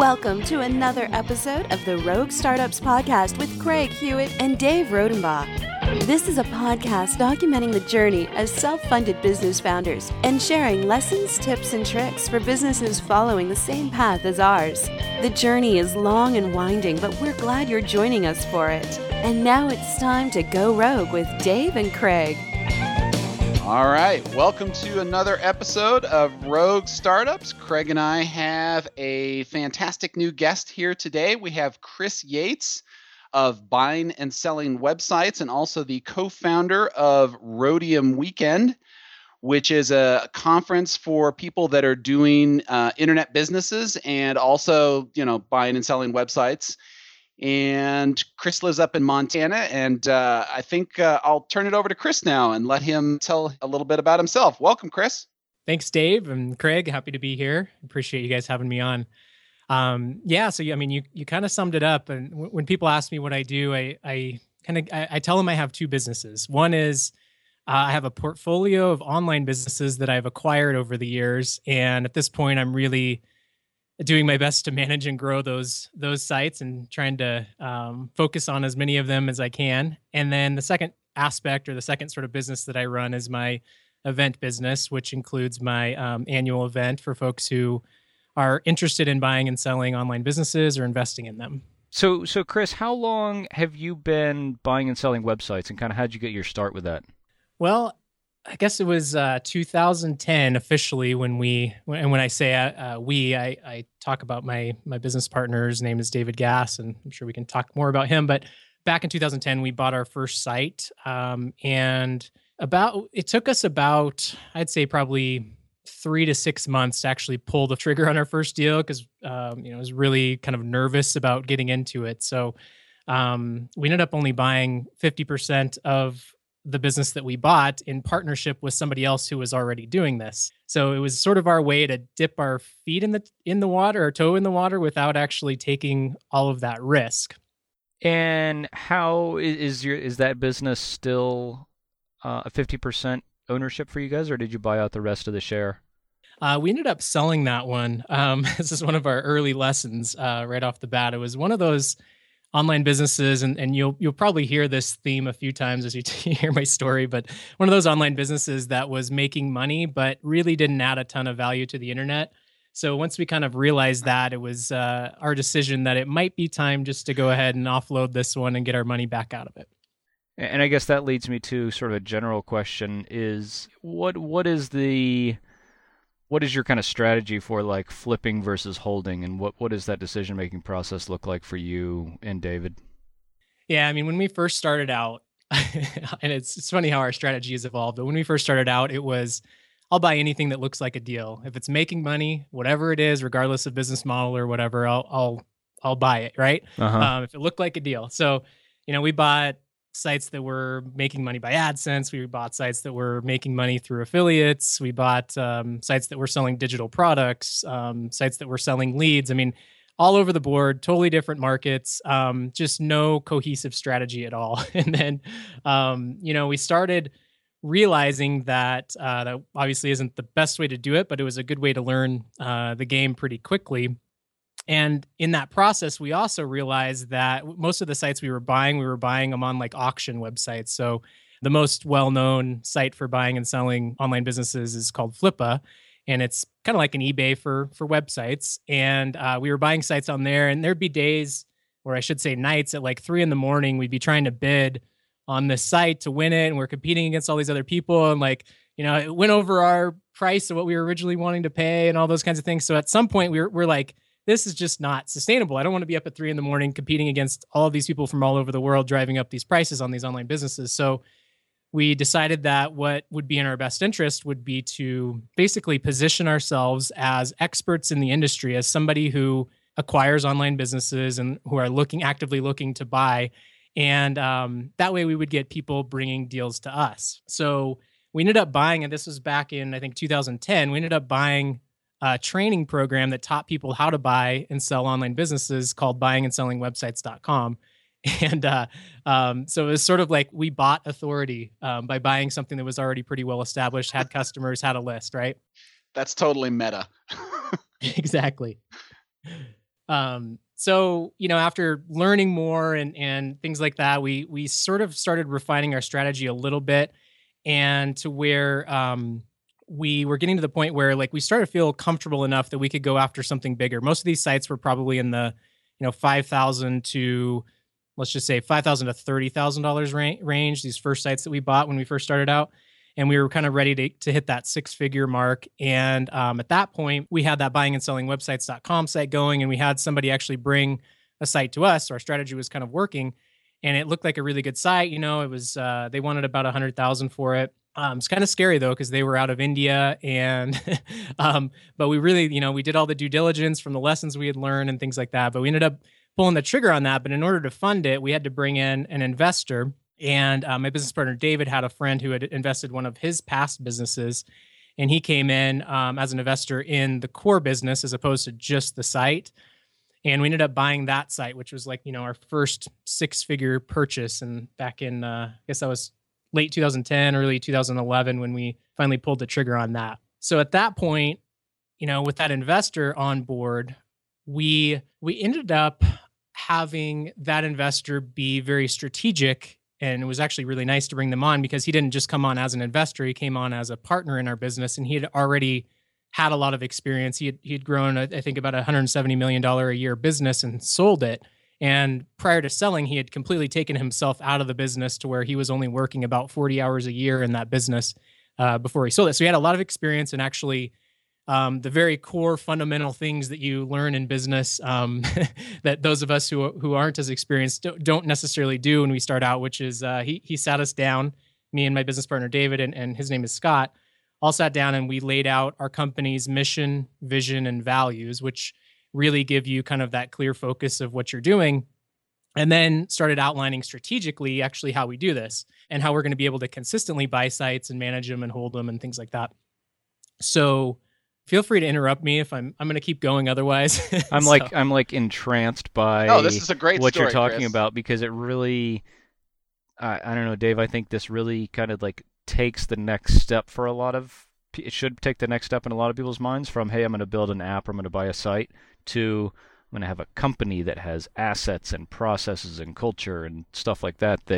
Welcome to another episode of the Rogue Startups Podcast with Craig Hewitt and Dave Rodenbach. This is a podcast documenting the journey as self-funded business founders and sharing lessons, tips, and tricks for businesses following the same path as ours. The journey is long and winding, but we're glad you're joining us for it. And now it's time to go rogue with Dave and Craig. All right, welcome to another episode of Rogue Startups. Craig and I have a fantastic new guest here today. We have Chris Yates of Buying and Selling Websites and also the co-founder of Rhodium Weekend, which is a conference for people that are doing internet businesses and also, buying and selling websites. And Chris lives up in Montana, and I think I'll turn it over to Chris now and let him tell a little bit about himself. Welcome, Chris. Thanks, Dave and Craig. Happy to be here. Appreciate you guys having me on. You kind of summed it up. And when people ask me what I do, I tell them I have two businesses. One is I have a portfolio of online businesses that I've acquired over the years, and at this point, I'm really doing my best to manage and grow those sites and trying to focus on as many of them as I can. And then the second aspect, or the second sort of business that I run, is my event business, which includes my annual event for folks who are interested in buying and selling online businesses or investing in them. So Chris, how long have you been buying and selling websites, and kind of how'd you get your start with that? Well, I guess it was 2010 officially when I say we, I talk about my business partner's name is David Gass, and I'm sure we can talk more about him. But back in 2010, we bought our first site, and it took us about, I'd say, probably 3 to 6 months to actually pull the trigger on our first deal because I was really kind of nervous about getting into it. So we ended up only buying 50% of the business that we bought in partnership with somebody else who was already doing this. So it was sort of our way to dip our feet in the water, or toe in the water, without actually taking all of that risk. And how is that business still a 50% ownership for you guys, or did you buy out the rest of the share? We ended up selling that one. This is one of our early lessons right off the bat. It was one of those online businesses, and you'll probably hear this theme a few times as you hear my story, but one of those online businesses that was making money, but really didn't add a ton of value to the internet. So once we kind of realized that, it was our decision that it might be time just to go ahead and offload this one and get our money back out of it. And I guess that leads me to sort of a general question: is what is your kind of strategy for like flipping versus holding, and what does that decision-making process look like for you and David? Yeah, I mean, when we first started out, and it's funny how our strategy has evolved, but when we first started out, it was, I'll buy anything that looks like a deal. If it's making money, whatever it is, regardless of business model or whatever, I'll buy it, right? Uh-huh. If it looked like a deal. So, we bought sites that were making money by AdSense. We bought sites that were making money through affiliates. We bought sites that were selling digital products, sites that were selling leads. I mean, all over the board, totally different markets, just no cohesive strategy at all. And then, we started realizing that that obviously isn't the best way to do it, but it was a good way to learn the game pretty quickly. And in that process, we also realized that most of the sites we were buying them on like auction websites. So the most well-known site for buying and selling online businesses is called Flippa, and it's kind of like an eBay for websites. And we were buying sites on there, and there'd be days, or I should say nights, at like 3 a.m, we'd be trying to bid on this site to win it, and we're competing against all these other people, and it went over our price of what we were originally wanting to pay and all those kinds of things. So at some point, we're like, this is just not sustainable. I don't want to be up at 3 a.m. competing against all of these people from all over the world driving up these prices on these online businesses. So we decided that what would be in our best interest would be to basically position ourselves as experts in the industry, as somebody who acquires online businesses and who are actively looking to buy. And that way we would get people bringing deals to us. So we ended up buying, and this was back in, I think, 2010, we ended up buying a training program that taught people how to buy and sell online businesses called buyingandsellingwebsites.com. And so it was sort of like we bought authority by buying something that was already pretty well established, had customers, had a list, right? That's totally meta. Exactly. So, after learning more and things like that, we sort of started refining our strategy a little bit, and to where we were getting to the point where like we started to feel comfortable enough that we could go after something bigger. Most of these sites were probably in the, 5,000 to, let's just say $5,000 to $30,000 range. These first sites that we bought when we first started out. And we were kind of ready to hit that 6-figure mark. And at that point, we had that buying and selling websites.com site going, and we had somebody actually bring a site to us. So our strategy was kind of working, and it looked like a really good site. It was, they wanted about $100,000 for it. It's kind of scary though, because they were out of India, and but we really, we did all the due diligence from the lessons we had learned and things like that. But we ended up pulling the trigger on that. But in order to fund it, we had to bring in an investor. And my business partner, David, had a friend who had invested one of his past businesses, and he came in as an investor in the core business as opposed to just the site. And we ended up buying that site, which was like, our first 6-figure purchase. And back in, I guess that was late 2010, early 2011, when we finally pulled the trigger on that. So at that point, with that investor on board, we ended up having that investor be very strategic. And it was actually really nice to bring them on, because he didn't just come on as an investor. He came on as a partner in our business, and he had already had a lot of experience. He had grown, I think, about $170 million a year business and sold it. And prior to selling, he had completely taken himself out of the business to where he was only working about 40 hours a year in that business before he sold it. So he had a lot of experience, and actually the very core fundamental things that you learn in business that those of us who aren't as experienced don't necessarily do when we start out, which is he sat us down, me and my business partner, David, and his name is Scott, all sat down, and we laid out our company's mission, vision, and values, which really give you kind of that clear focus of what you're doing. And then started outlining strategically actually how we do this and how we're going to be able to consistently buy sites and manage them and hold them and things like that. So feel free to interrupt me if I'm going to keep going otherwise. I'm like entranced by this is a great what story, you're talking Chris. about, because it really, I don't know, Dave, I think this really kind of like takes the next step for a lot of, it should take the next step in a lot of people's minds from, hey, I'm going to build an app, or I'm going to buy a site, to I'm going to have a company that has assets and processes and culture and stuff like that, that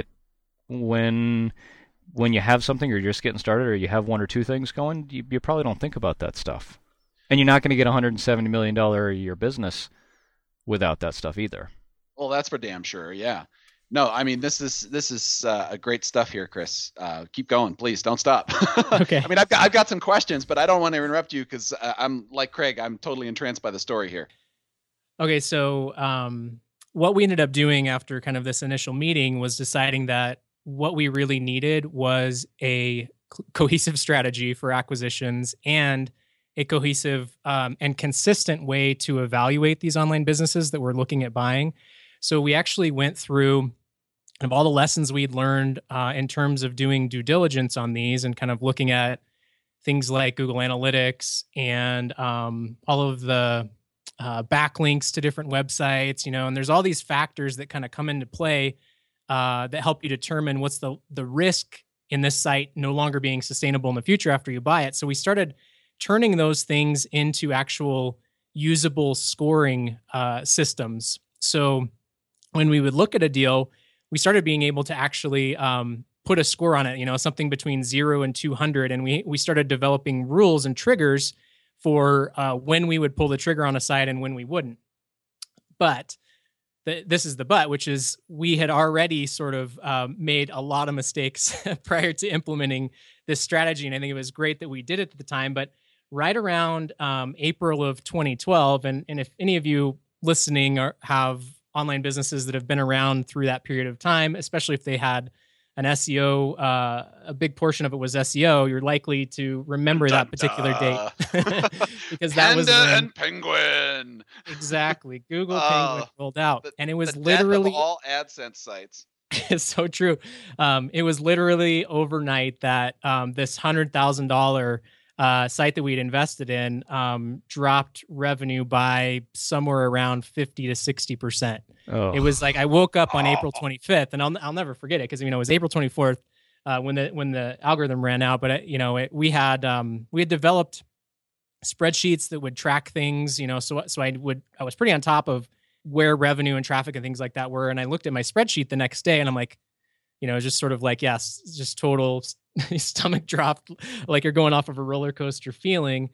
when you have something, or you're just getting started, or you have one or two things going, you probably don't think about that stuff. And you're not going to get a $170 million a year business without that stuff either. Well, that's for damn sure. Yeah. No, I mean, this is a great stuff here, Chris. Keep going, please. Don't stop. Okay. I mean, I've got some questions, but I don't want to interrupt you, because I'm like Craig. I'm totally entranced by the story here. Okay, so what we ended up doing after kind of this initial meeting was deciding that what we really needed was a cohesive strategy for acquisitions and a cohesive and consistent way to evaluate these online businesses that we're looking at buying. So we actually went through kind of all the lessons we'd learned in terms of doing due diligence on these, and kind of looking at things like Google Analytics and all of the backlinks to different websites, and there's all these factors that kind of come into play that help you determine what's the risk in this site no longer being sustainable in the future after you buy it. So we started turning those things into actual usable scoring systems. So when we would look at a deal, we started being able to actually put a score on it, something between 0 and 200. And we started developing rules and triggers for when we would pull the trigger on a site and when we wouldn't. But this is the but, which is we had already sort of made a lot of mistakes prior to implementing this strategy. And I think it was great that we did it at the time. But right around April of 2012, and if any of you listening have online businesses that have been around through that period of time, especially if they had an SEO, a big portion of it was SEO, you're likely to remember that particular date because that was and Penguin. Exactly, Google Penguin rolled out, and it was the literally death of all AdSense sites. It's so true. It was literally overnight that this $100,000 site that we'd invested in dropped revenue by somewhere around 50 to 60%. Oh. It was like I woke up on April 25th, and I'll never forget it because it was April 24th when the algorithm ran out. But we had developed spreadsheets that would track things, so I was pretty on top of where revenue and traffic and things like that were. And I looked at my spreadsheet the next day and I'm like, just sort of like, yes, just total stomach drop, like you're going off of a roller coaster feeling.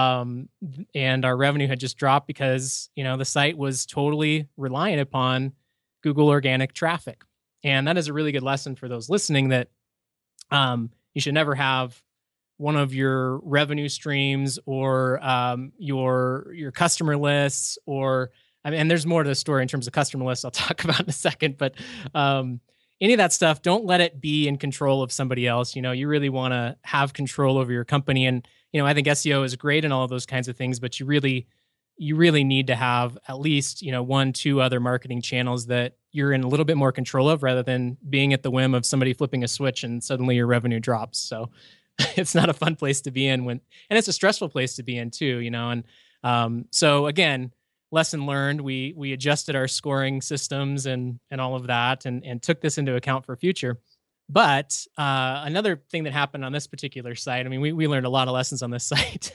And our revenue had just dropped because, the site was totally reliant upon Google organic traffic. And that is a really good lesson for those listening that you should never have one of your revenue streams or your customer lists and there's more to the story in terms of customer lists I'll talk about in a second, but any of that stuff, don't let it be in control of somebody else. You really want to have control over your company. And, I think SEO is great and all of those kinds of things, but you really need to have at least, 1-2 other marketing channels that you're in a little bit more control of rather than being at the whim of somebody flipping a switch and suddenly your revenue drops. So it's not a fun place to be in and it's a stressful place to be in too, and so again, lesson learned, we adjusted our scoring systems and all of that and took this into account for future. But another thing that happened on this particular site, I mean, we learned a lot of lessons on this site,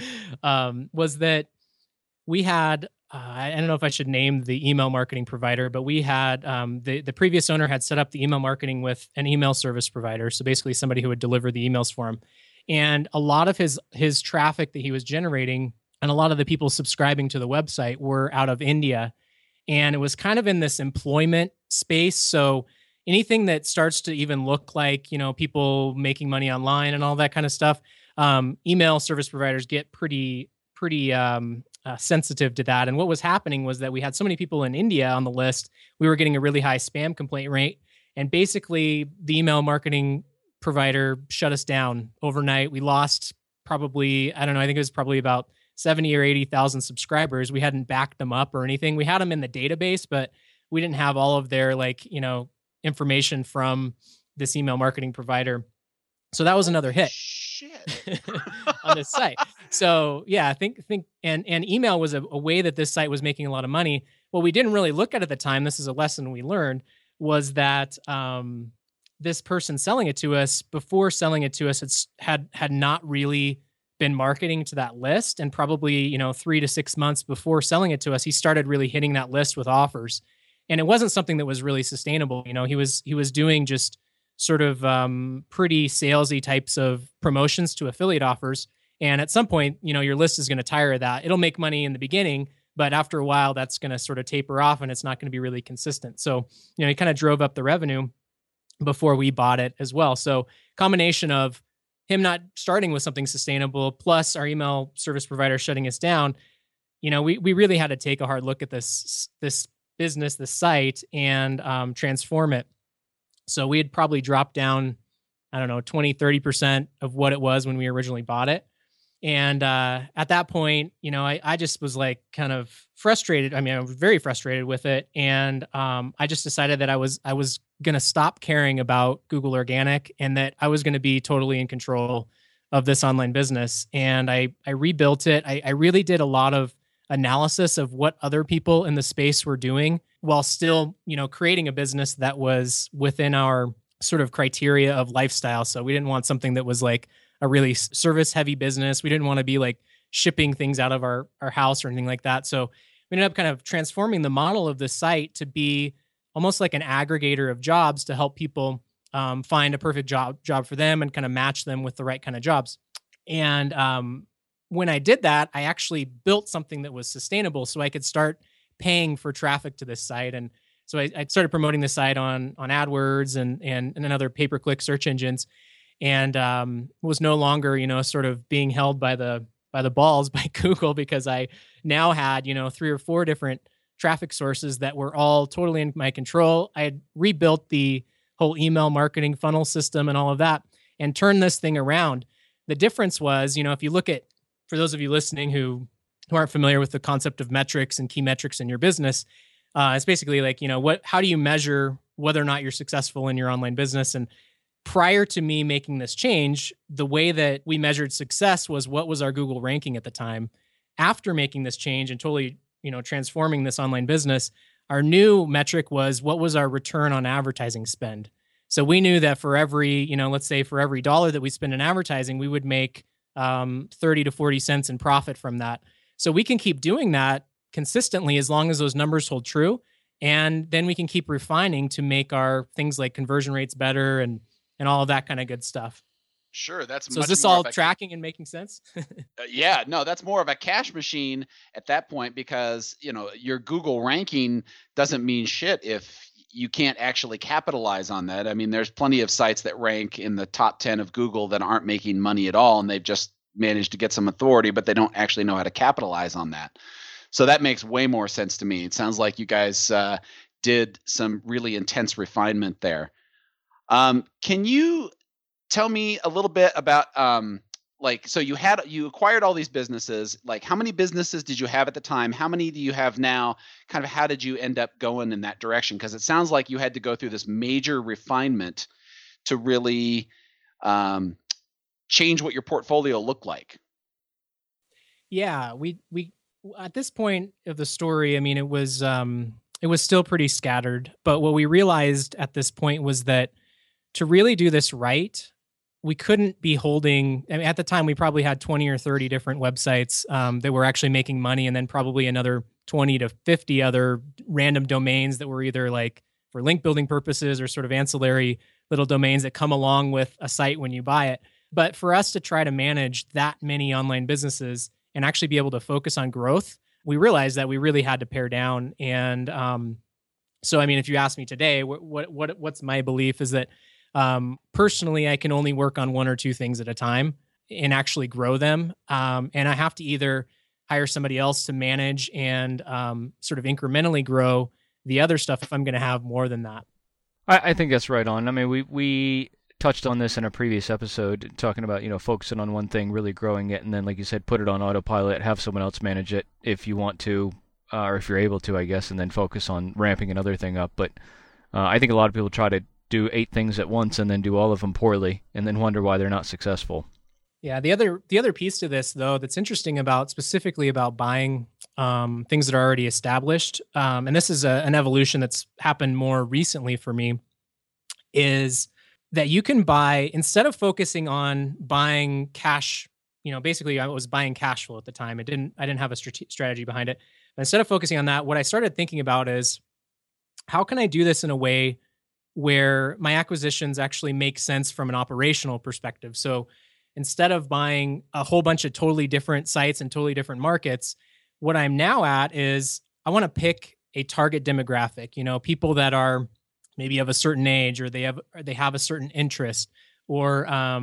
was that we had, I don't know if I should name the email marketing provider, but we had, the previous owner had set up the email marketing with an email service provider. So basically somebody who would deliver the emails for him. And a lot of his traffic that he was generating and a lot of the people subscribing to the website were out of India. And it was kind of in this employment space. So anything that starts to even look like, people making money online and all that kind of stuff, email service providers get pretty sensitive to that. And what was happening was that we had so many people in India on the list, we were getting a really high spam complaint rate. And basically the email marketing provider shut us down overnight. We lost probably, I don't know, I think it was probably about 70 or 80,000 subscribers. We hadn't backed them up or anything. We had them in the database, but we didn't have all of their information from this email marketing provider. So that was another hit. Shit. On this site. So yeah, I think and email was a way that this site was making a lot of money. What we didn't really look at the time, this is a lesson we learned, was that this person selling it to us, before selling it to us, had not really been marketing to that list. And probably, 3 to 6 months before selling it to us, he started really hitting that list with offers. And it wasn't something that was really sustainable. He was doing just sort of pretty salesy types of promotions to affiliate offers. And at some point, your list is going to tire of that. It'll make money in the beginning, but after a while, that's going to sort of taper off and it's not going to be really consistent. So, he kind of drove up the revenue before we bought it as well. So combination of him not starting with something sustainable, plus our email service provider shutting us down, we really had to take a hard look at this business, this site, and transform it. So we had probably dropped down, 20-30% of what it was when we originally bought it. And at that point, I just was like kind of frustrated. I mean, I was very frustrated with it. And I just decided that I was going to stop caring about Google Organic and that I was going to be totally in control of this online business. And I rebuilt it. I really did a lot of analysis of what other people in the space were doing while still, creating a business that was within our sort of criteria of lifestyle. So we didn't want something that was like a really service heavy business. We didn't want to be like shipping things out of our house or anything like that. So we ended up kind of transforming the model of the site to be almost like an aggregator of jobs to help people find a perfect job for them and kind of match them with the right kind of jobs. And when I did that, I actually built something that was sustainable so I could start paying for traffic to this site. And so I started promoting the site on AdWords and other pay-per-click search engines, and was no longer, sort of being held by the balls by Google, because I now had, 3 or 4 different traffic sources that were all totally in my control. I had rebuilt the whole email marketing funnel system and all of that and turned this thing around. The difference was, if you look at, for those of you listening who aren't familiar with the concept of metrics and key metrics in your business, it's basically like, how do you measure whether or not you're successful in your online business? And prior to me making this change, the way that we measured success was what was our Google ranking at the time. After making this change and totally, transforming this online business, our new metric was what was our return on advertising spend. So we knew that for every, let's say for every $1 that we spend in advertising, we would make 30 to 40 cents in profit from that. So we can keep doing that consistently as long as those numbers hold true. And then we can keep refining to make our things like conversion rates better and all of that kind of good stuff. Sure, that's so. Much Is this more all of a, tracking and making sense? yeah, no, that's more of a cash machine at that point, because your Google ranking doesn't mean shit if you can't actually capitalize on that. I mean, there's plenty of sites that rank in the top 10 of Google that aren't making money at all, and they've just managed to get some authority, but they don't actually know how to capitalize on that. So that makes way more sense to me. It sounds like you guys did some really intense refinement there. Can you tell me a little bit about so you acquired all these businesses. Like, how many businesses did you have at the time? How many do you have now? Kind of how did you end up going in that direction? Because it sounds like you had to go through this major refinement to really change what your portfolio looked like. Yeah, we at this point of the story, I mean, it was still pretty scattered. But what we realized at this point was that to really do this right, we couldn't be holding, I mean, at the time, we probably had 20 or 30 different websites that were actually making money, and then probably another 20 to 50 other random domains that were either like for link building purposes or sort of ancillary little domains that come along with a site when you buy it. But for us to try to manage that many online businesses and actually be able to focus on growth, we realized that we really had to pare down. And so, I mean, if you ask me today, what's my belief is that personally, I can only work on one or two things at a time and actually grow them. And I have to either hire somebody else to manage and sort of incrementally grow the other stuff if I'm going to have more than that. I think that's right on. I mean, we touched on this in a previous episode, talking about, focusing on one thing, really growing it, and then, like you said, put it on autopilot, have someone else manage it if you want to, or if you're able to, I guess, and then focus on ramping another thing up. But I think a lot of people try to do 8 things at once and then do all of them poorly and then wonder why they're not successful. Yeah, the other piece to this, though, that's interesting specifically about buying things that are already established, and this is an evolution that's happened more recently for me, is that you can buy, instead of focusing on buying cash, basically I was buying cash flow at the time. I didn't have a strategy behind it. But instead of focusing on that, what I started thinking about is, how can I do this in a way where my acquisitions actually make sense from an operational perspective? So instead of buying a whole bunch of totally different sites and totally different markets, what I'm now at is I want to pick a target demographic, people that are maybe of a certain age, or they have a certain interest, or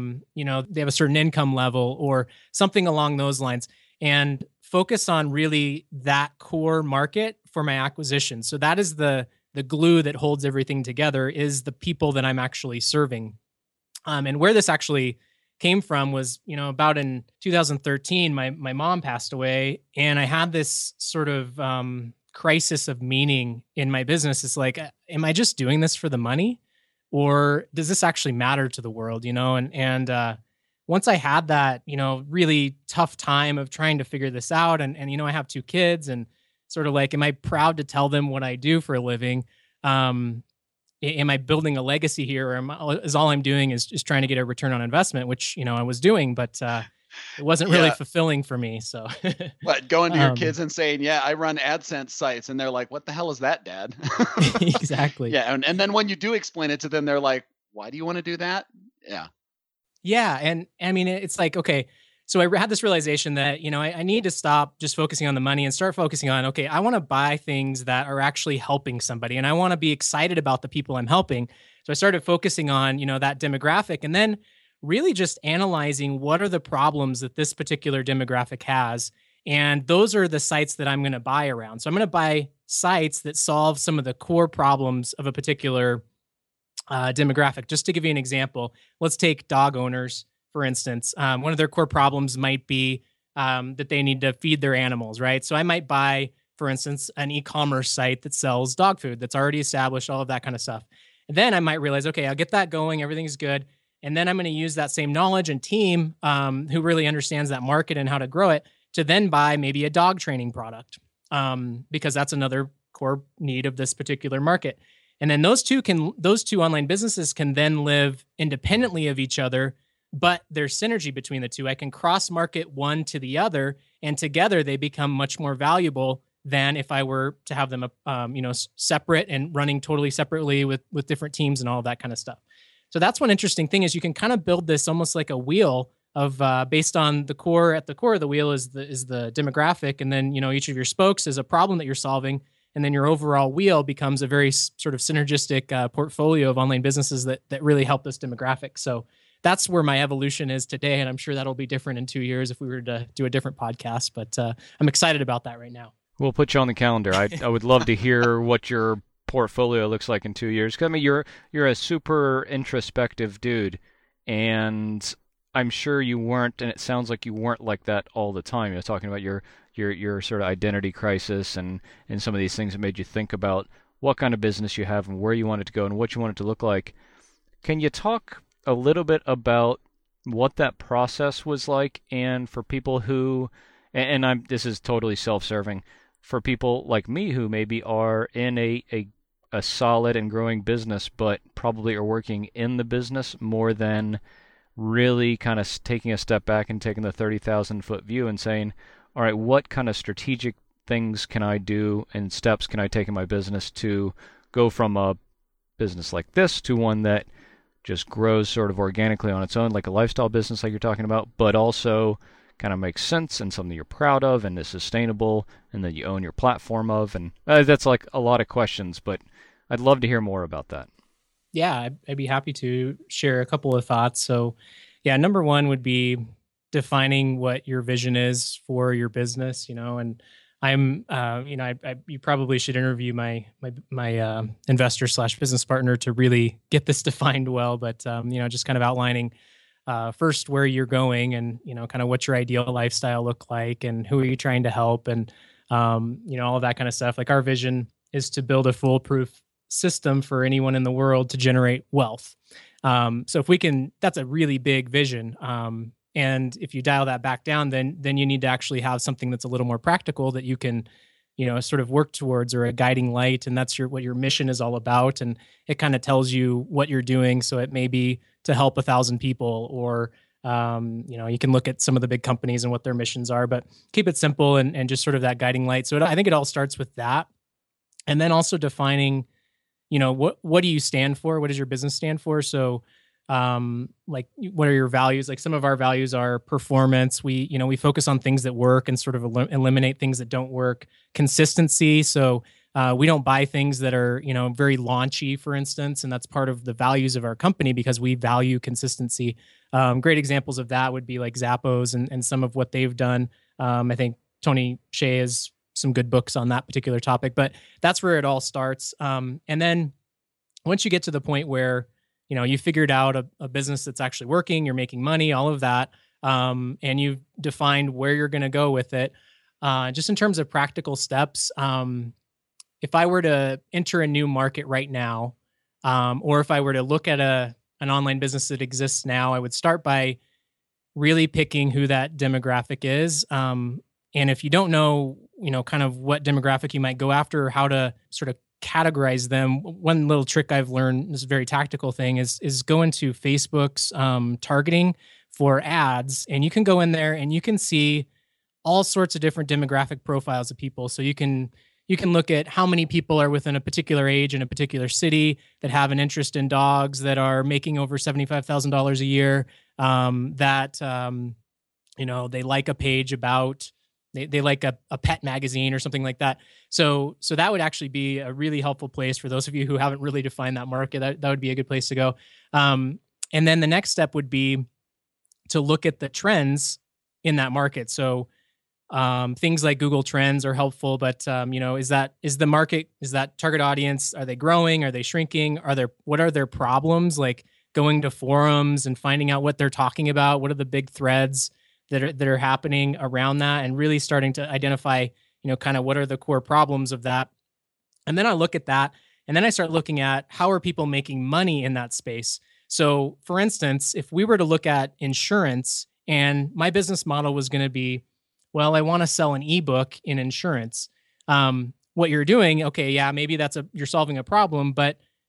they have a certain income level, or something along those lines, and focus on really that core market for my acquisition. So that is the glue that holds everything together, is the people that I'm actually serving. And where this actually came from was, about in 2013, my mom passed away, and I had this sort of crisis of meaning in my business. It's like, am I just doing this for the money, or does this actually matter to the world? And once I had that, really tough time of trying to figure this out, and I have 2 kids, and sort of like, am I proud to tell them what I do for a living? Am I building a legacy here, or is all I'm doing is just trying to get a return on investment, which, I was doing, but it wasn't really fulfilling for me. So what, going to your kids and saying, yeah, I run AdSense sites, and they're like, what the hell is that, Dad? Exactly. Yeah. And then when you do explain it to them, they're like, why do you want to do that? Yeah. Yeah. And I mean, it's like, okay, so I had this realization that, I need to stop just focusing on the money and start focusing on, okay, I want to buy things that are actually helping somebody, and I want to be excited about the people I'm helping. So I started focusing on, that demographic, and then really just analyzing what are the problems that this particular demographic has. And those are the sites that I'm going to buy around. So I'm going to buy sites that solve some of the core problems of a particular demographic. Just to give you an example, let's take dog owners, for instance. One of their core problems might be that they need to feed their animals, right? So I might buy, for instance, an e-commerce site that sells dog food that's already established, all of that kind of stuff. And then I might realize, okay, I'll get that going, everything's good. And then I'm going to use that same knowledge and team who really understands that market and how to grow it to then buy maybe a dog training product because that's another core need of this particular market. And then those two online businesses can then live independently of each other, but there's synergy between the two. I can cross market one to the other, and together they become much more valuable than if I were to have them, separate and running totally separately with different teams and all of that kind of stuff. So that's one interesting thing, is you can kind of build this almost like a wheel of based on the core. At the core of the wheel is the demographic, and then each of your spokes is a problem that you're solving, and then your overall wheel becomes a very sort of synergistic portfolio of online businesses that really help this demographic. So that's where my evolution is today, and I'm sure that'll be different in 2 years if we were to do a different podcast. But I'm excited about that right now. We'll put you on the calendar. I would love to hear what your portfolio looks like in 2 years. 'Cause, I mean, you're a super introspective dude, and I'm sure you weren't, and it sounds like you weren't like that all the time. You're talking about your sort of identity crisis and some of these things that made you think about what kind of business you have and where you want it to go and what you want it to look like. Can you talk a little bit about what that process was like, and for people who, and this is totally self-serving, for people like me who maybe are in a solid and growing business, but probably are working in the business more than really kind of taking a step back and taking the 30,000-foot view and saying, all right, what kind of strategic things can I do and steps can I take in my business to go from a business like this to one that just grows sort of organically on its own, like a lifestyle business like you're talking about, but also kind of makes sense and something you're proud of and is sustainable and that you own your platform of. And that's like a lot of questions, but I'd love to hear more about that. Yeah, I'd be happy to share a couple of thoughts. So yeah, number one would be defining what your vision is for your business, and I'm, you probably should interview my investor / business partner to really get this defined well. But, just kind of outlining first where you're going and, kind of what your ideal lifestyle look like and who are you trying to help and, all of that kind of stuff. Like our vision is to build a foolproof system for anyone in the world to generate wealth. So if we can, that's a really big vision. And if you dial that back down, then you need to actually have something that's a little more practical that you can, sort of work towards, or a guiding light. And that's what your mission is all about. And it kind of tells you what you're doing. So it may be to help 1,000 people, or, you can look at some of the big companies and what their missions are, but keep it simple and just sort of that guiding light. So I think it all starts with that. And then also defining, what do you stand for? What does your business stand for? So, like, what are your values? Like, some of our values are performance. We focus on things that work and sort of eliminate things that don't work. Consistency. So, we don't buy things that are, very launchy, for instance, and that's part of the values of our company because we value consistency. Great examples of that would be like Zappos and some of what they've done. I think Tony Hsieh has some good books on that particular topic, but that's where it all starts. And then once you get to the point where, you figured out a business that's actually working, you're making money, all of that, and you've defined where you're going to go with it. Just in terms of practical steps, if I were to enter a new market right now, or if I were to look at an online business that exists now, I would start by really picking who that demographic is. And if you don't know, kind of what demographic you might go after, or how to sort of categorize them, one little trick I've learned, this is a very tactical thing, is go into Facebook's targeting for ads, and you can go in there and you can see all sorts of different demographic profiles of people. So you can look at how many people are within a particular age in a particular city that have an interest in dogs, that are making over $75,000 a year, they like a page about, they like a pet magazine or something like that. So that would actually be a really helpful place for those of you who haven't really defined that market. That would be a good place to go. And then the next step would be to look at the trends in that market. So things like Google Trends are helpful, but is that target audience, are they growing? Are they shrinking? What are their problems? Like going to forums and finding out what they're talking about. What are the big threads that are happening around that, and really starting to identify, kind of what are the core problems of that. And then I look at that, and then I start looking at how are people making money in that space. So for instance, if we were to look at insurance, and my business model was going to be, well, I want to sell an ebook in insurance. What you're doing, okay, yeah, maybe you're solving a problem, but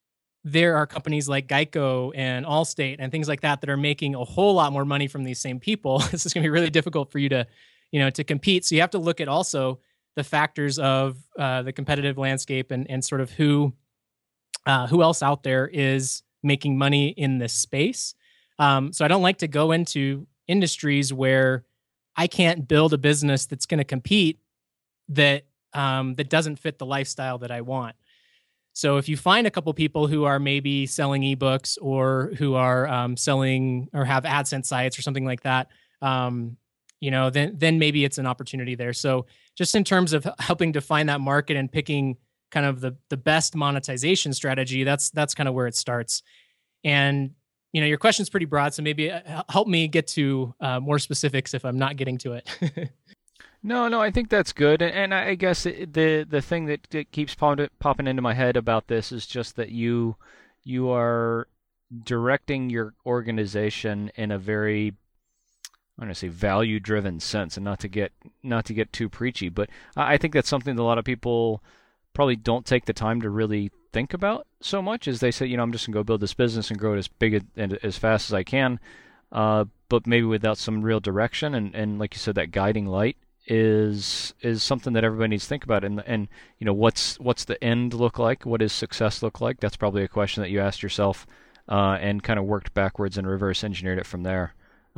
there are companies like Geico and Allstate and things like that that are making a whole lot more money from these same people. This is going to be really difficult for you to, to compete. So you have to look at also the factors of the competitive landscape and sort of who else out there is making money in this space. So I don't like to go into industries where I can't build a business that's going to compete that doesn't fit the lifestyle that I want. So if you find a couple people who are maybe selling ebooks or who are selling or have AdSense sites or something like that, then maybe it's an opportunity there. So just in terms of helping define that market and picking kind of the best monetization strategy, that's kind of where it starts. And your question's pretty broad, so maybe help me get to more specifics if I'm not getting to it. No, I think that's good, and I guess the thing that keeps popping into my head about this is just that you are directing your organization in a very, I'm going to say, value-driven sense, and not to get too preachy, but I think that's something that a lot of people probably don't take the time to really think about so much. As they say, I'm just going to go build this business and grow it as big and as fast as I can, but maybe without some real direction, and like you said, that guiding light is something that everybody needs to think about. And what's the end look like? What does success look like? That's probably a question that you asked yourself, and kind of worked backwards and reverse engineered it from there.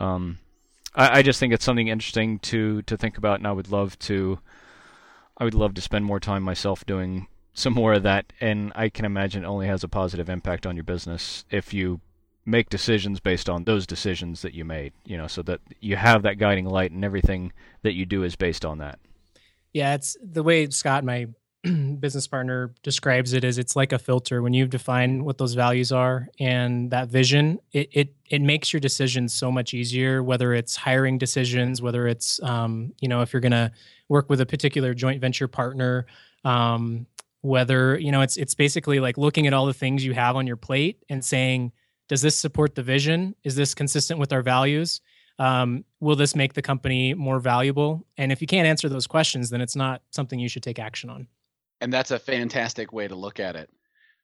I just think it's something interesting to think about, and I would love to spend more time myself doing some more of that. And I can imagine it only has a positive impact on your business if you make decisions based on those decisions that you made, so that you have that guiding light and everything that you do is based on that. Yeah, it's the way Scott, my business partner, describes it is it's like a filter. When you've defined what those values are and that vision, it makes your decisions so much easier, whether it's hiring decisions, whether it's, if you're going to work with a particular joint venture partner, whether, it's basically like looking at all the things you have on your plate and saying, does this support the vision? Is this consistent with our values? Will this make the company more valuable? And if you can't answer those questions, then it's not something you should take action on. And that's a fantastic way to look at it.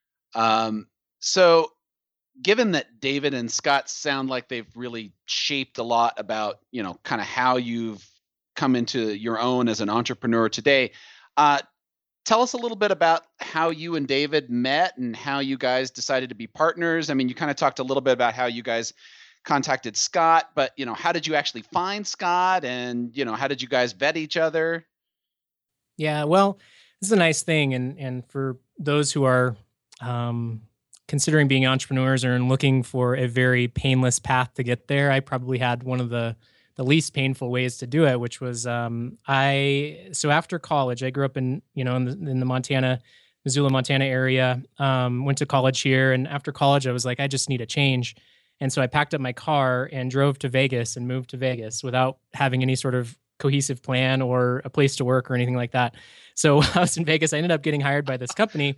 So given that David and Scott sound like they've really shaped a lot about, kind of how you've come into your own as an entrepreneur today, tell us a little bit about how you and David met and how you guys decided to be partners. I mean, you kind of talked a little bit about how you guys contacted Scott, but, how did you actually find Scott, and, how did you guys vet each other? Yeah, well, this is a nice thing. And for those who are considering being entrepreneurs or looking for a very painless path to get there, I probably had one of the least painful ways to do it, which was so after college, I grew up in the Missoula, Montana area, went to college here. And after college, I was like, I just need a change. And so I packed up my car and drove to Vegas and moved to Vegas without having any sort of cohesive plan or a place to work or anything like that. So I was in Vegas. I ended up getting hired by this company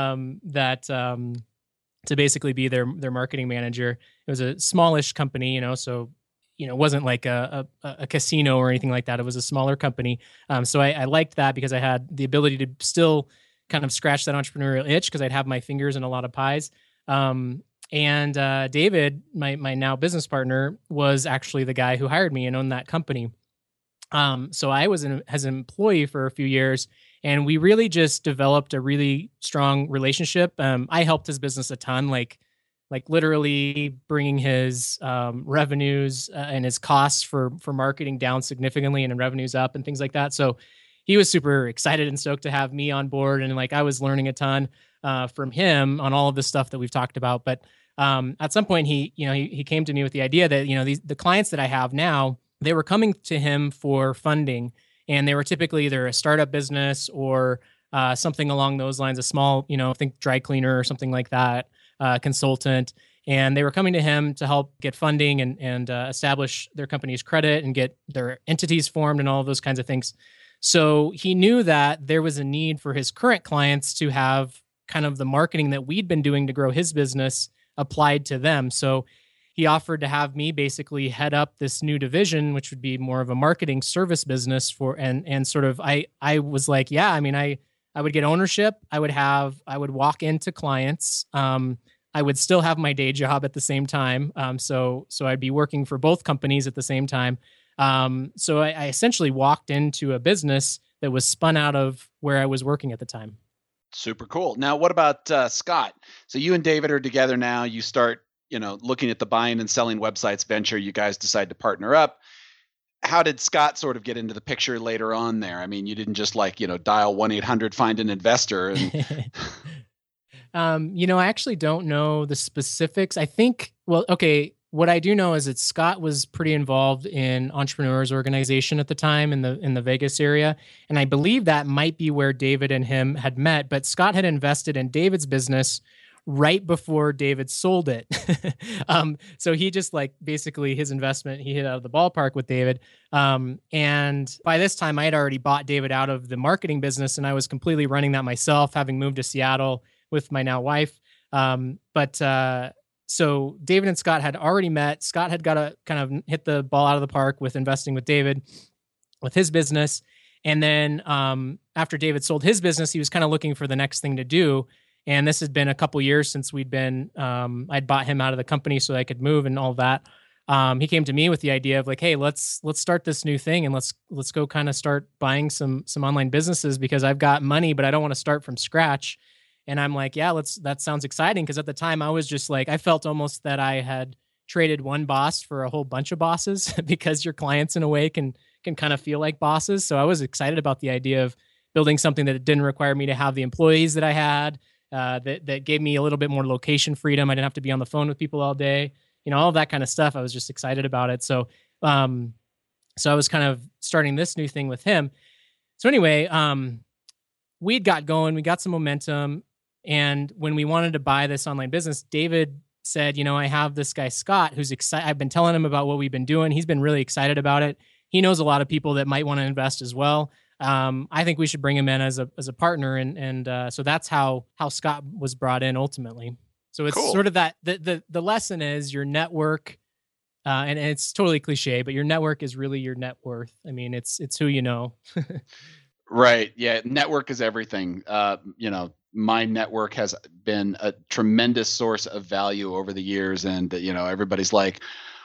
to basically be their marketing manager. It was a smallish company, so it wasn't like a casino or anything like that. It was a smaller company. So I liked that because I had the ability to still kind of scratch that entrepreneurial itch because I'd have my fingers in a lot of pies. And David, my now business partner, was actually the guy who hired me and owned that company. So I was as an employee for a few years, and we really just developed a really strong relationship. I helped his business a ton, like literally bringing his revenues and his costs for marketing down significantly and revenues up and things like that. So he was super excited and stoked to have me on board. And I was learning a ton from him on all of the stuff that we've talked about. But at some point he came to me with the idea that, the clients that I have now, they were coming to him for funding, and they were typically either a startup business or something along those lines, a small, think dry cleaner or something like that, consultant. And they were coming to him to help get funding and establish their company's credit and get their entities formed and all of those kinds of things. So he knew that there was a need for his current clients to have kind of the marketing that we'd been doing to grow his business applied to them. So he offered to have me basically head up this new division, which would be more of a marketing service business and sort of, I was like, yeah, I mean, I I would get ownership. I would walk into clients. I would still have my day job at the same time. So I'd be working for both companies at the same time. So I essentially walked into a business that was spun out of where I was working at the time. Super cool. Now, what about Scott? So you and David are together now. You start, looking at the buying and selling websites venture. You guys decide to partner up. How did Scott sort of get into the picture later on there? I mean, you didn't just dial 1-800, find an investor. And... I actually don't know the specifics. I think, what I do know is that Scott was pretty involved in Entrepreneurs Organization at the time in the Vegas area. And I believe that might be where David and him had met, but Scott had invested in David's business right before David sold it. So he just basically his investment, he hit out of the ballpark with David. And by this time I had already bought David out of the marketing business and I was completely running that myself, having moved to Seattle with my now wife. So David and Scott had already met. Scott had got to kind of hit the ball out of the park with investing with David with his business. And then after David sold his business, he was kind of looking for the next thing to do. And this had been a couple years since I'd bought him out of the company so I could move and all that. He came to me with the idea of hey, let's start this new thing and let's go kind of start buying some online businesses because I've got money, but I don't want to start from scratch. And I'm like, yeah, that sounds exciting. Because at the time I was just I felt almost that I had traded one boss for a whole bunch of bosses because your clients in a way can kind of feel like bosses. So I was excited about the idea of building something that didn't require me to have the employees that I had, that gave me a little bit more location freedom. I didn't have to be on the phone with people all day, all of that kind of stuff. I was just excited about it. So I was kind of starting this new thing with him. So anyway, we'd got going, we got some momentum. And when we wanted to buy this online business, David said, I have this guy, Scott, who's excited. I've been telling him about what we've been doing. He's been really excited about it. He knows a lot of people that might want to invest as well. I think we should bring him in as a partner. And so that's how Scott was brought in ultimately. So it's cool. Sort of that the lesson is your network, and it's totally cliche, but your network is really your net worth. I mean, it's who you know. Right. Yeah. Network is everything. My network has been a tremendous source of value over the years. And, everybody's like,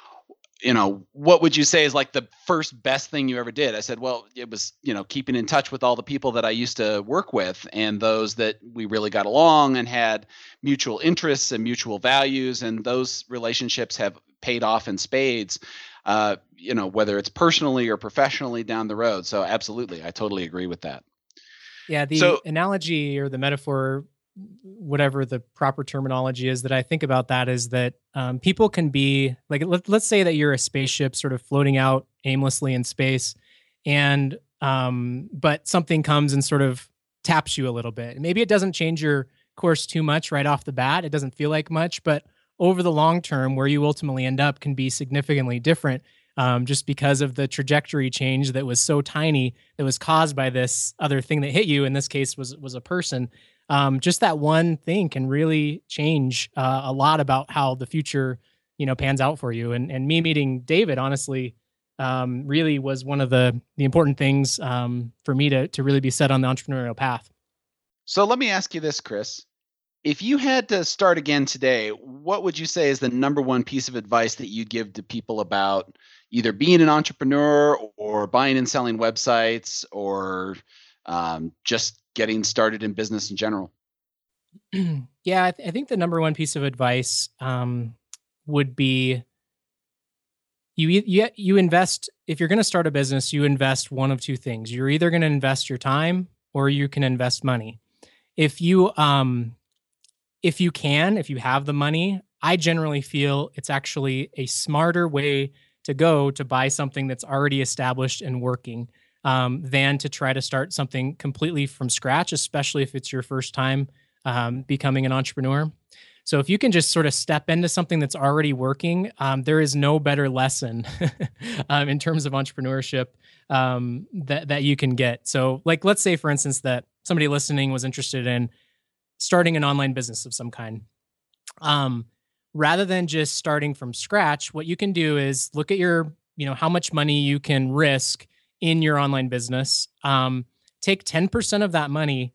what would you say is the first best thing you ever did? I said, well, it was, keeping in touch with all the people that I used to work with and those that we really got along and had mutual interests and mutual values. And those relationships have paid off in spades, whether it's personally or professionally down the road. So absolutely. I totally agree with that. Yeah, the analogy or the metaphor, whatever the proper terminology is that I think about that is that people can be let's say that you're a spaceship sort of floating out aimlessly in space, and but something comes and sort of taps you a little bit. Maybe it doesn't change your course too much right off the bat. It doesn't feel like much, but over the long term, where you ultimately end up can be significantly different. Just because of the trajectory change that was so tiny that was caused by this other thing that hit you. In this case was a person. Just that one thing can really change a lot about how the future, pans out for you. And me meeting David, honestly, really was one of the important things for me to really be set on the entrepreneurial path. So let me ask you this, Chris. If you had to start again today, what would you say is the number one piece of advice that you'd give to people about either being an entrepreneur or buying and selling websites or just getting started in business in general? Yeah, I think the number one piece of advice would be you invest. If you're going to start a business, you invest one of two things. You're either going to invest your time or you can invest money. If you have the money, I generally feel it's actually a smarter way to go to buy something that's already established and working than to try to start something completely from scratch, especially if it's your first time becoming an entrepreneur. So if you can just sort of step into something that's already working, there is no better lesson in terms of entrepreneurship that you can get. So let's say, for instance, that somebody listening was interested in starting an online business of some kind. Rather than just starting from scratch, what you can do is look at how much money you can risk in your online business. Take 10% of that money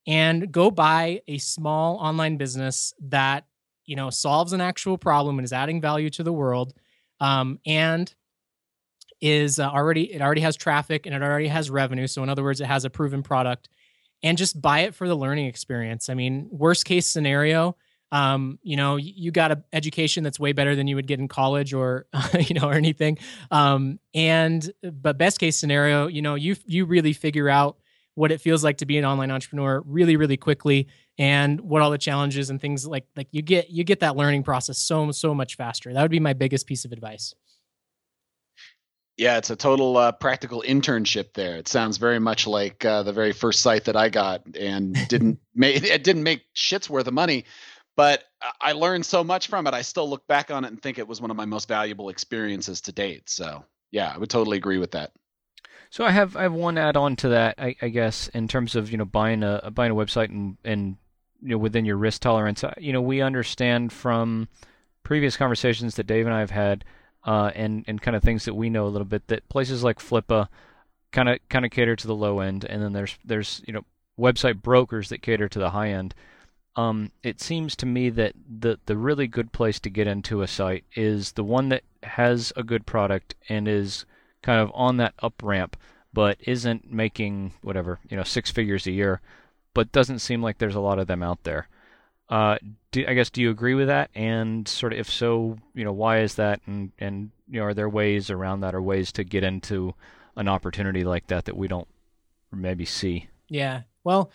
and go buy a small online business that, solves an actual problem and is adding value to the world, and is already has traffic and it already has revenue. So in other words, it has a proven product, and just buy it for the learning experience. I mean, worst case scenario, you got an education that's way better than you would get in college or, or anything. But best case scenario, you really figure out what it feels like to be an online entrepreneur really, really quickly, and what all the challenges and things like you get that learning process so much faster. That would be my biggest piece of advice. Yeah, it's a total practical internship there. It sounds very much like the very first site that I got, and it didn't make shit's worth of money, but I learned so much from it. I still look back on it and think it was one of my most valuable experiences to date. So yeah, I would totally agree with that. So I have one add-on to that, I guess, in terms of buying a website and within your risk tolerance. We understand from previous conversations that Dave and I have had, and kind of things that we know a little bit, that places like Flippa kind of cater to the low end, and then there's website brokers that cater to the high end. It seems to me that the really good place to get into a site is the one that has a good product and is kind of on that up ramp, but isn't making whatever, 6 figures a year, but doesn't seem like there's a lot of them out there. Do you agree with that? And sort of, if so, why is that? And are there ways around that, or ways to get into an opportunity like that we don't maybe see? Yeah. Well,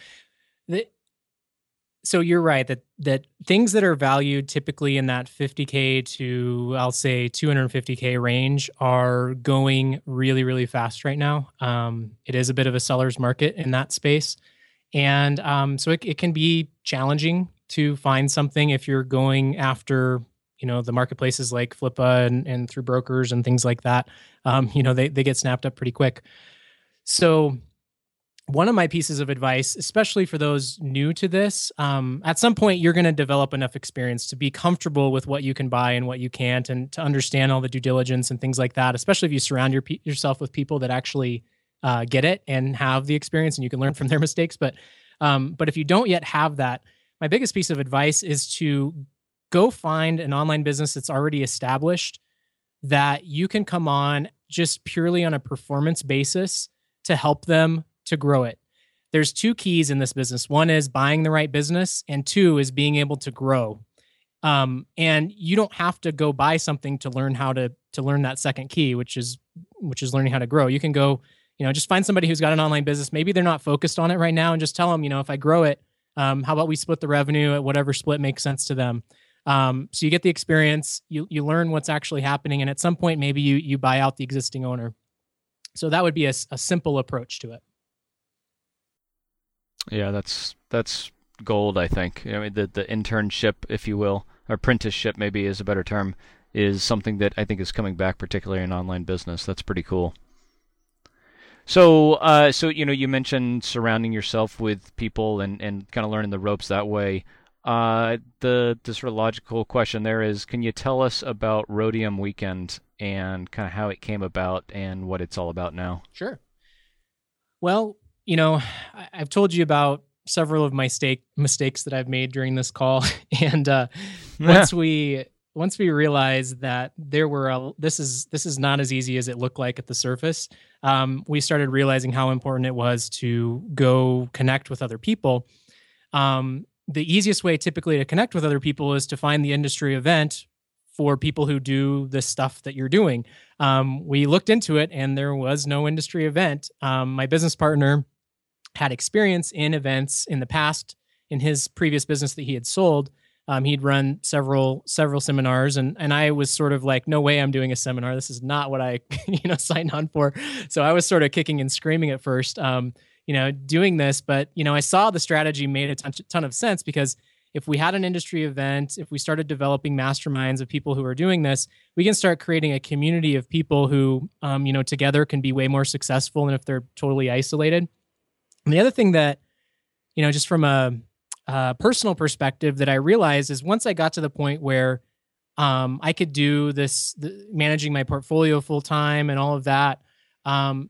so you're right that things that are valued typically in that 50K to, I'll say, 250K range are going really, really fast right now. It is a bit of a seller's market in that space. And so it can be challenging to find something if you're going after, the marketplaces like Flippa and through brokers and things like that. They get snapped up pretty quick. So one of my pieces of advice, especially for those new to this, at some point you're going to develop enough experience to be comfortable with what you can buy and what you can't, and to understand all the due diligence and things like that, especially if you surround yourself with people that actually get it and have the experience, and you can learn from their mistakes. But if you don't yet have that, my biggest piece of advice is to go find an online business that's already established, that you can come on just purely on a performance basis to help them to grow it. There's 2 keys in this business. One is buying the right business, and 2 is being able to grow. And you don't have to go buy something to learn how to learn that second key, which is learning how to grow. You can go, just find somebody who's got an online business. Maybe they're not focused on it right now, and just tell them, if I grow it, how about we split the revenue at whatever split makes sense to them. So you get the experience, you learn what's actually happening, and at some point, maybe you buy out the existing owner. So that would be a simple approach to it. Yeah, that's gold, I think. The internship, if you will, or apprenticeship maybe is a better term, is something that I think is coming back, particularly in online business. That's pretty cool. So you mentioned surrounding yourself with people and kind of learning the ropes that way. The sort of logical question there is, can you tell us about Rhodium Weekend and kind of how it came about and what it's all about now? Sure. Well, I've told you about several of my mistakes that I've made during this call, and once we realized that this is not as easy as it looked like at the surface, we started realizing how important it was to go connect with other people. The easiest way typically to connect with other people is to find the industry event for people who do the stuff that you're doing. We looked into it, and there was no industry event. My business partner had experience in events in the past in his previous business that he had sold. He'd run several seminars, and I was sort of like, no way I'm doing a seminar. This is not what I signed on for. So I was sort of kicking and screaming at first, doing this. But, I saw the strategy made a ton of sense, because if we had an industry event, if we started developing masterminds of people who are doing this, we can start creating a community of people who, together can be way more successful than if they're totally isolated. And the other thing that, just from a personal perspective that I realized is, once I got to the point where I could do this, managing my portfolio full time and all of that,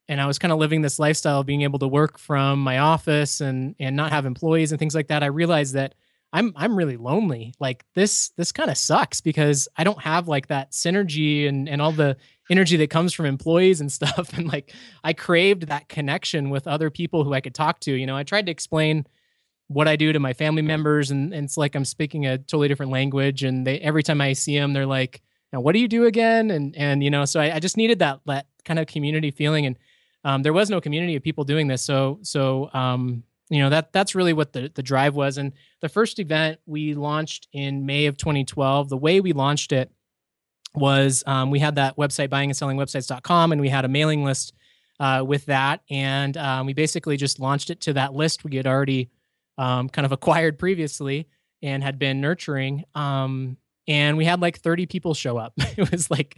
I was kind of living this lifestyle of being able to work from my office and not have employees and things like that, I realized that I'm really lonely. Like this kind of sucks because I don't have like that synergy and all the energy that comes from employees and stuff. And like I craved that connection with other people who I could talk to. I tried to explain what I do to my family members, and it's like I'm speaking a totally different language. And every time I see them, they're like, "Now, what do you do again?" And so I just needed that kind of community feeling. And there was no community of people doing this. So that's really what the drive was. And the first event we launched in May of 2012. The way we launched it was we had that website, buyingandsellingwebsites.com, and we had a mailing list with that. And we basically just launched it to that list we had already kind of acquired previously and had been nurturing. And we had like 30 people show up. It was like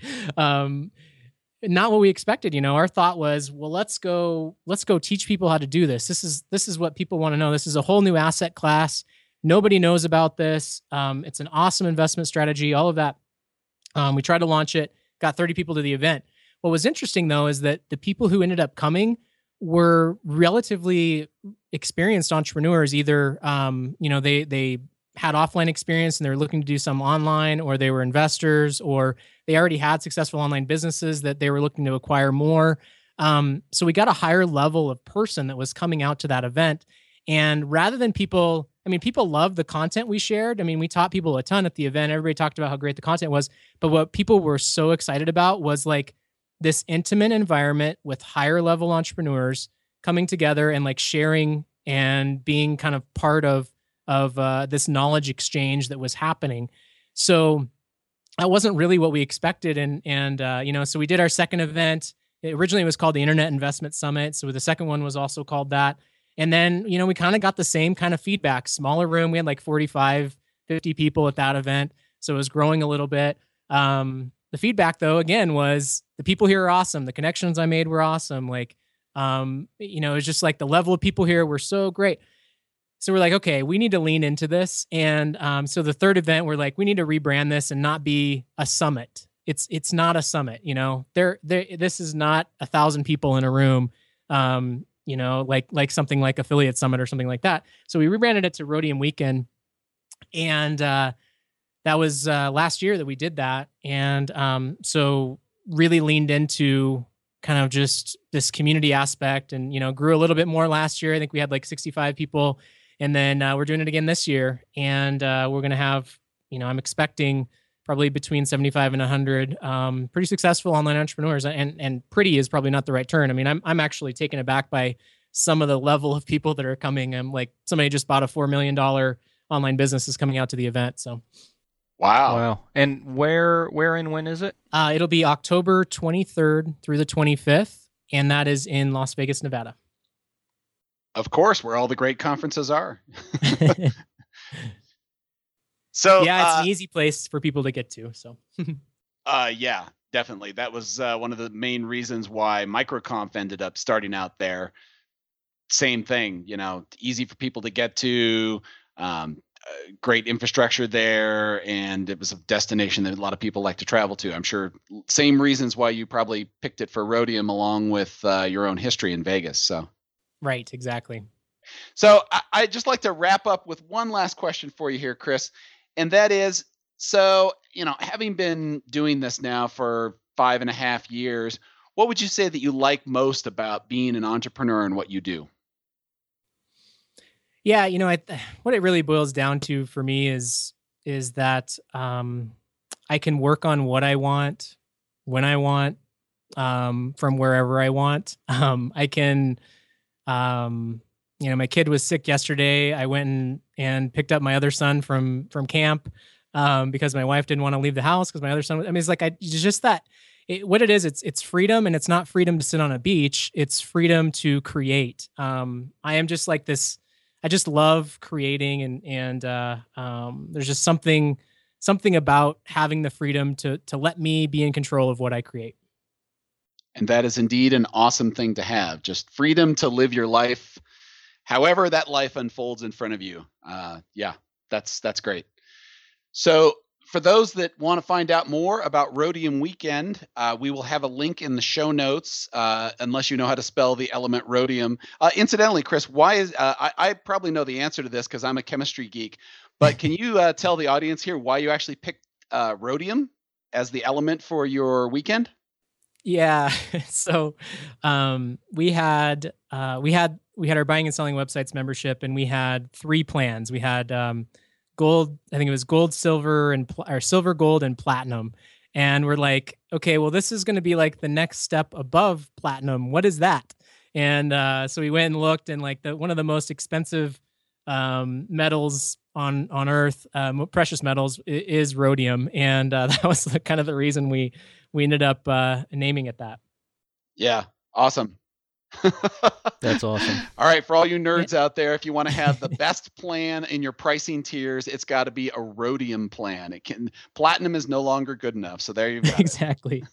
not what we expected. Our thought was, well, let's go teach people how to do this. This is what people want to know. This is a whole new asset class. Nobody knows about this. It's an awesome investment strategy, all of that. We tried to launch it, got 30 people to the event. What was interesting though, is that the people who ended up coming were relatively experienced entrepreneurs. Either, they had offline experience and they're looking to do some online, or they were investors, or they already had successful online businesses that they were looking to acquire more. So we got a higher level of person that was coming out to that event. And rather than people loved the content we shared. We taught people a ton at the event. Everybody talked about how great the content was. But what people were so excited about was like this intimate environment with higher level entrepreneurs coming together and like sharing and being kind of part of this knowledge exchange that was happening. So that wasn't really what we expected. And so we did our second event. Originally it was called the Internet Investment Summit. So the second one was also called that. And then, we kind of got the same kind of feedback. Smaller room. We had like 45, 50 people at that event. So it was growing a little bit. The feedback though, again, was the people here are awesome. The connections I made were awesome. Like, it was just like the level of people here were so great. So we're like, okay, we need to lean into this. And so the third event, we're like, we need to rebrand this and not be a summit. It's not a summit. This is not 1,000 people in a room. Like something like Affiliate Summit or something like that. So we rebranded it to Rhodium Weekend. And that was last year that we did that. And so really leaned into kind of just this community aspect and, grew a little bit more last year. I think we had like 65 people. And then we're doing it again this year. And we're going to have, I'm expecting probably between 75 and 100 pretty successful online entrepreneurs. And pretty is probably not the right term. I'm actually taken aback by some of the level of people that are coming. I'm like, somebody just bought a $4 million online business is coming out to the event. So, wow. And where and when is it? It'll be October 23rd through the 25th, and that is in Las Vegas, Nevada. Of course, where all the great conferences are. So yeah, it's an easy place for people to get to. So, yeah, definitely. That was one of the main reasons why MicroConf ended up starting out there. Same thing, easy for people to get to, great infrastructure there, and it was a destination that a lot of people like to travel to. I'm sure same reasons why you probably picked it for Rhodium, along with your own history in Vegas. So, right, exactly. So I'd just like to wrap up with one last question for you here, Chris. And that is, so, having been doing this now for 5.5 years, what would you say that you like most about being an entrepreneur and what you do? Yeah, what it really boils down to for me is that I can work on what I want, when I want, from wherever I want. I can, my kid was sick yesterday. I went and picked up my other son from camp because my wife didn't want to leave the house because my other son. It's like what it is. It's freedom, and it's not freedom to sit on a beach. It's freedom to create. I am just like this. I just love creating, and there's just something about having the freedom to let me be in control of what I create. And that is indeed an awesome thing to have. Just freedom to live your life however that life unfolds in front of you. Yeah, that's great. So For those that want to find out more about Rhodium Weekend, we will have a link in the show notes, unless you know how to spell the element rhodium. Incidentally, Chris, why is I probably know the answer to this because I'm a chemistry geek, but can you tell the audience here why you actually picked rhodium as the element for your weekend? Yeah. So we had our buying and selling websites membership, and we had 3 plans. We had gold, I think it was gold, silver, or silver, gold, and platinum. And we're like, okay, well, this is going to be like the next step above platinum. What is that? And so we went and looked, and like one of the most expensive metals on Earth, precious metals, is rhodium, and that was kind of the reason we ended up naming it that. Yeah, awesome. That's awesome. All right, for all you nerds out there, if you want to have the best plan in your pricing tiers, it's got to be a rhodium plan. Platinum is no longer good enough. So there you go. Exactly.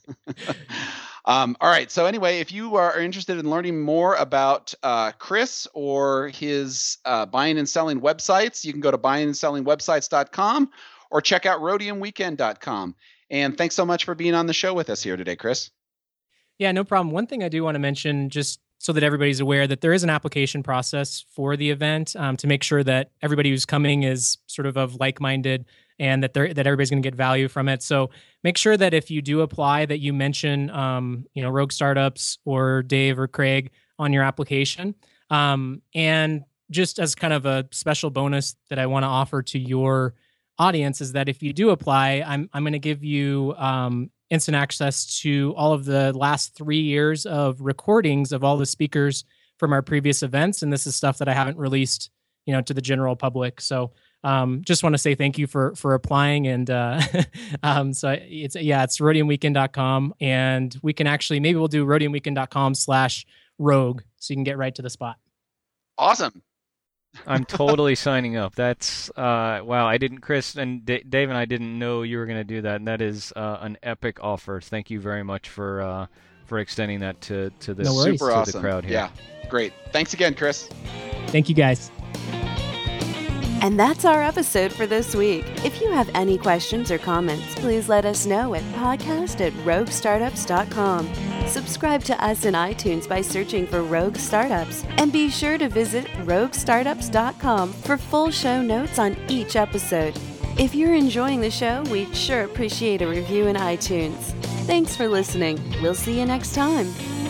All right. So anyway, if you are interested in learning more about Chris or his buying and selling websites, you can go to buyingandsellingwebsites.com or check out rhodiumweekend.com. And thanks so much for being on the show with us here today, Chris. Yeah, no problem. One thing I do want to mention, just so that everybody's aware, that there is an application process for the event to make sure that everybody who's coming is sort of like-minded and that everybody's going to get value from it. So make sure that if you do apply, that you mention, Rogue Startups or Dave or Craig on your application. And just as kind of a special bonus that I want to offer to your audience is that if you do apply, I'm going to give you instant access to all of the last 3 years of recordings of all the speakers from our previous events. And this is stuff that I haven't released, to the general public. So just want to say thank you for applying. And so it's rhodiumweekend.com. And we can maybe we'll do rhodiumweekend.com/rogue so you can get right to the spot. Awesome. I'm totally signing up. That's wow. Chris and Dave and I didn't know you were going to do that, and that is an epic offer. Thank you very much for extending that to the super awesome. The crowd here. Yeah, great. Thanks again, Chris. Thank you, guys. And that's our episode for this week. If you have any questions or comments, please let us know at podcast@roguestartups.com. Subscribe to us in iTunes by searching for Rogue Startups. And be sure to visit roguestartups.com for full show notes on each episode. If you're enjoying the show, we'd sure appreciate a review in iTunes. Thanks for listening. We'll see you next time.